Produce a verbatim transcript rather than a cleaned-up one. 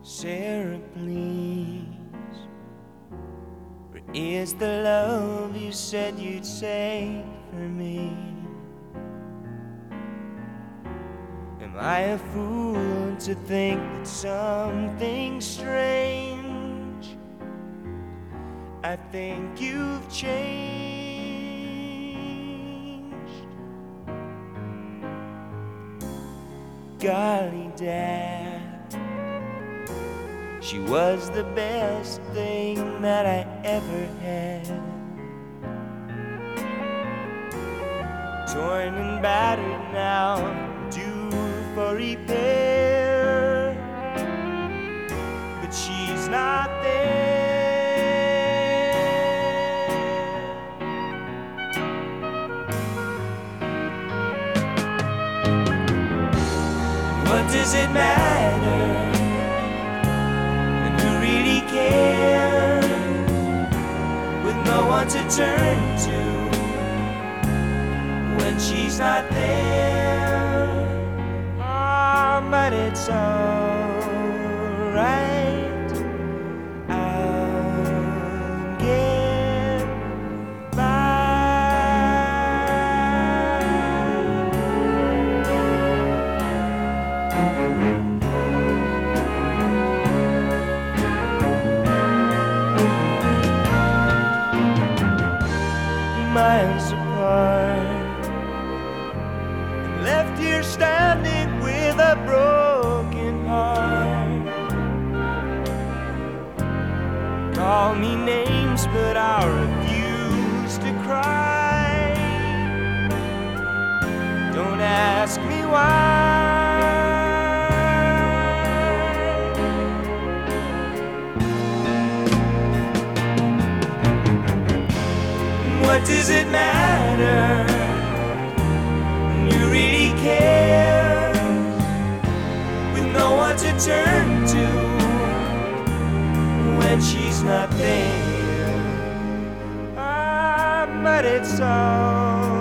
Sarah, please, where is the love you said you'd save for me? Am I a fool to think that something strange? I think you've changed. Golly, Dad, she was the best thing that I ever had. Torn and battered now, due for repair, but she's not there. What does it matter? Care with no one to turn to when she's not there. Ah, oh, but it's alright. I'll get miles apart, and left here standing with a broken heart. Call me names, but I refuse to cry. Don't ask me why. What does it matter when you really care with no one to turn to when she's not there? Ah, but it's all